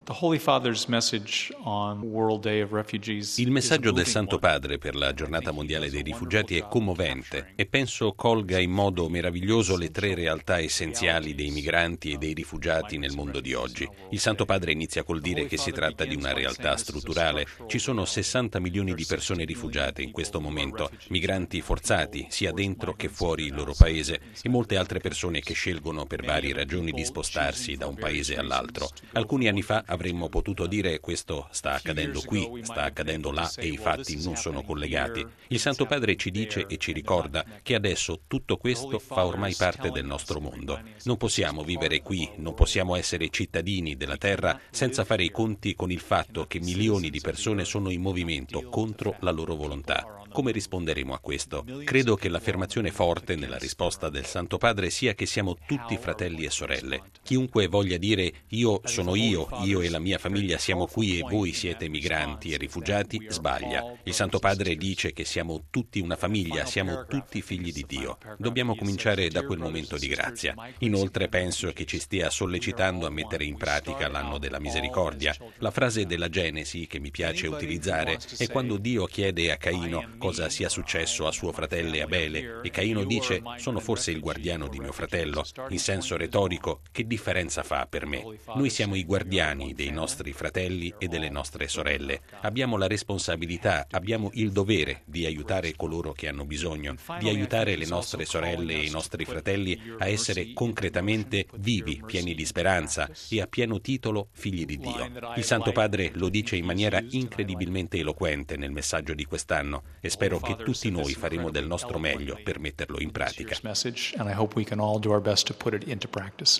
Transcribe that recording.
Il messaggio del Santo Padre per la Giornata Mondiale dei Rifugiati è commovente e penso colga in modo meraviglioso le tre realtà essenziali dei migranti e dei rifugiati nel mondo di oggi. Il Santo Padre inizia col dire che si tratta di una realtà strutturale. Ci sono 60 milioni di persone rifugiate in questo momento, migranti forzati sia dentro che fuori il loro paese e molte altre persone che scelgono per varie ragioni di spostarsi da un paese all'altro. Alcuni anni fa avremmo potuto dire questo sta accadendo qui, sta accadendo là e i fatti non sono collegati. Il Santo Padre ci dice e ci ricorda che adesso tutto questo fa ormai parte del nostro mondo. Non possiamo vivere qui, non possiamo essere cittadini della terra senza fare i conti con il fatto che milioni di persone sono in movimento contro la loro volontà. Come risponderemo a questo? Credo che l'affermazione forte nella risposta del Santo Padre sia che siamo tutti fratelli e sorelle. Chiunque voglia dire io e la mia famiglia siamo qui e voi siete migranti e rifugiati, sbaglia. Il Santo Padre dice che siamo tutti una famiglia, siamo tutti figli di Dio. Dobbiamo cominciare da quel momento di grazia. Inoltre penso che ci stia sollecitando a mettere in pratica l'anno della misericordia. La frase della Genesi che mi piace utilizzare è quando Dio chiede a Caino cosa sia successo a suo fratello Abele e Caino dice sono forse il guardiano di mio fratello. In senso retorico, che differenza fa per me? Noi siamo i guardiani dei nostri fratelli e delle nostre sorelle. Abbiamo la responsabilità, abbiamo il dovere di aiutare coloro che hanno bisogno, di aiutare le nostre sorelle e i nostri fratelli a essere concretamente vivi, pieni di speranza e a pieno titolo figli di Dio. Il Santo Padre lo dice in maniera incredibilmente eloquente nel messaggio di quest'anno e spero che tutti noi faremo del nostro meglio per metterlo in pratica.